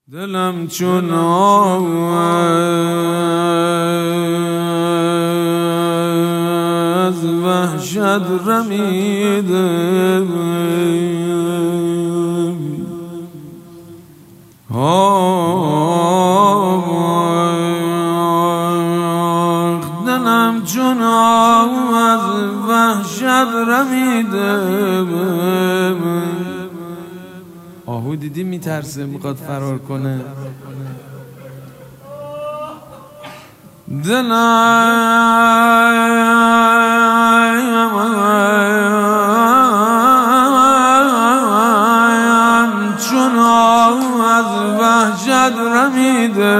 دلم چون از وحشت رمیده، دلم چون از وحشت رمیده. آهو دیدی میترسه، میخواد فرار کنه. دلم چون از وحشت رمیده،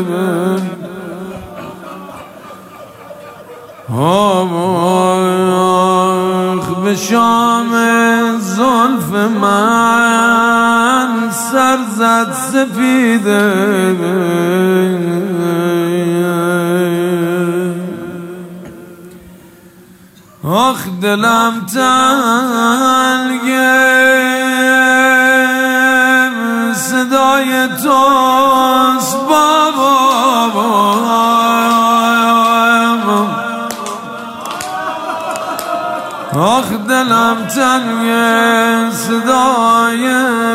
به شام زلف من سر زد سپیده. آخ دلم تنگه، صدای توست بابا. آخ دلم تنگه، صدای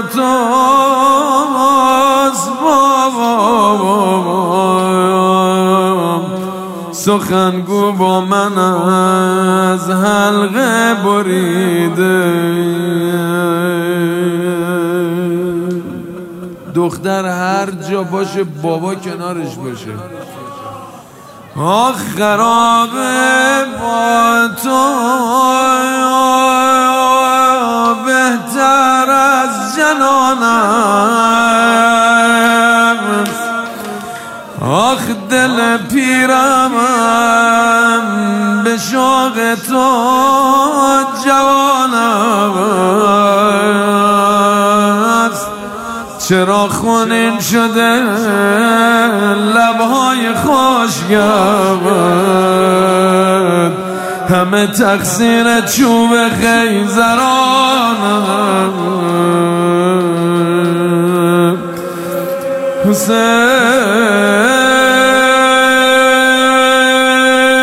توست بابا. سخنگو با من از حلقه بریده. دختر هر جا باشه بابا کنارش باشه. آخ خرابه با تو بهتر از جنانم. آخ دل پیرم به شوق تو جوانم است. چرا خونین شده لبهای خوشگم، همه تقصیر چوب خیزرانم.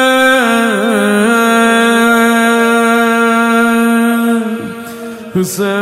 حسین